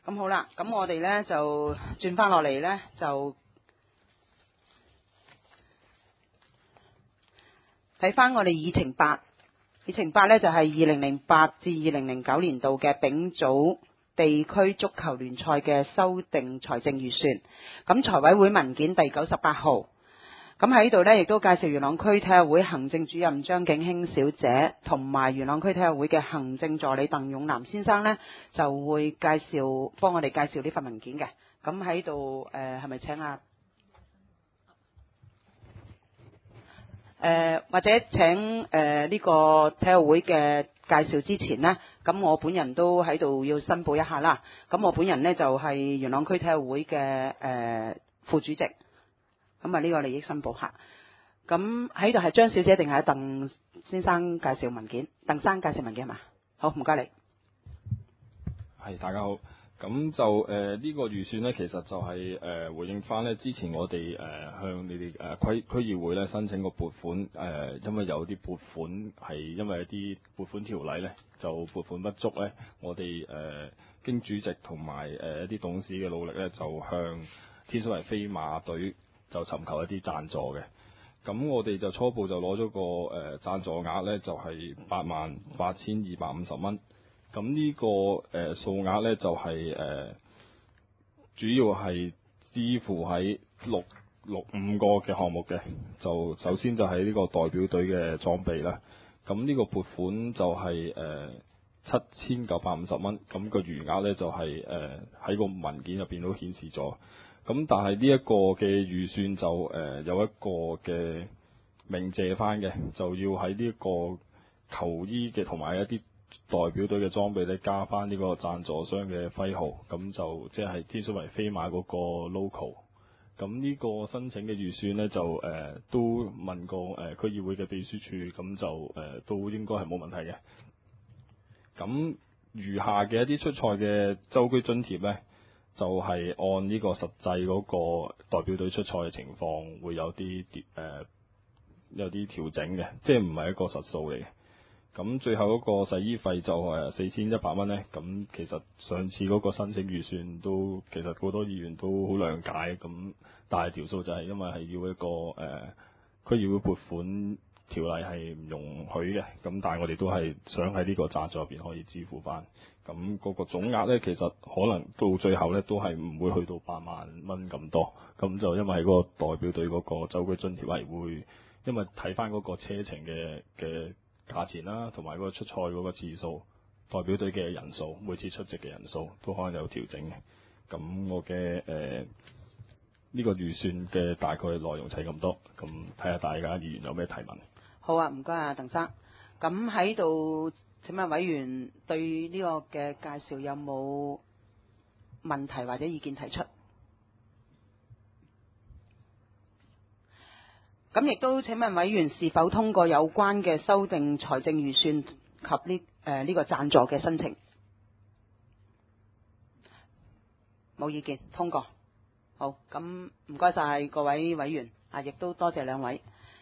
咁好啦，咁我哋呢就轉翻落嚟呢，就睇翻我哋議程8，議程8呢就係2008至2009年度嘅丙組地區足球聯賽嘅修訂財政預算。咁財委會文件第98號。咁喺度呢，亦都介紹元朗區體育會行政主任張景興小姐同埋元朗區體育會嘅行政助理鄧勇南先生呢，就會幫我哋介紹呢份文件嘅。咁喺度係咪請或者請呢個體育會嘅介紹之前呢，咁我本人都喺度要申報一下啦。咁我本人呢，就係元朗區體育會嘅副主席。咁呢個利益申報下，咁喺度係張小姐定係鄧先生介紹文件？鄧生介紹文件係嘛？好，唔該你。 係，大家好。咁就呢個預算呢，其實就係回應翻呢之前我哋向你哋區議會呢申請個撥款，因為有啲撥款係因為一啲撥款條例呢就撥款不足呢，我哋經主席同埋一啲董事嘅努力呢，就向天水圍飛馬隊就尋求一啲贊助嘅。咁我哋就初步就攞咗個贊助額呢，就係88,250蚊。咁呢個數額呢，就係主要係支付喺5個嘅項目嘅。就首先就係呢個代表隊嘅裝備啦。咁呢個撥款就係7,950蚊。咁個餘額呢，就係喺個文件入邊都顯示咗。咁但係呢一個嘅預算就有一個嘅鳴謝翻嘅，就要喺呢一個球衣嘅同埋一啲代表隊嘅裝備咧加翻呢個贊助商嘅徽號，咁就即係天水圍飛馬嗰個 logo。咁呢個申請嘅預算呢，就都問過區議會嘅秘書處，咁就都應該係冇問題嘅。咁餘下嘅一啲出賽嘅周居津貼呢，就係按呢個實際嗰個代表隊出賽嘅情況，會有啲調整嘅，即係唔係一個實數嚟嘅。咁最後嗰個洗衣費就4,100蚊呢。咁其實上次嗰個申請預算都其實好多議員都好諒解，咁但係條數就係因為係要一個區議會撥款條例係唔容許嘅，咁但係我哋都係想喺呢個贊助入邊可以支付翻。咁嗰個總額呢，其實可能到最後呢都係唔會去到8萬蚊咁多。咁就因為嗰個代表隊嗰個周居津貼係會，因為睇翻嗰個車程嘅價錢啦，同埋嗰個出賽嗰個次數，代表隊嘅人數，每次出席嘅人數都可能有調整嘅。咁我嘅呢個預算嘅大概內容就係咁多。咁睇下大家議員有咩提問。 好啊，唔該啊，鄧生。咁喺度請問委員對呢個嘅介紹有冇問題或者意見提出？咁亦都請問委員是否通過有關嘅修訂財政預算及呢個贊助嘅申請？冇意見，通過。好，咁唔該晒各位委員啊，亦都多謝兩位。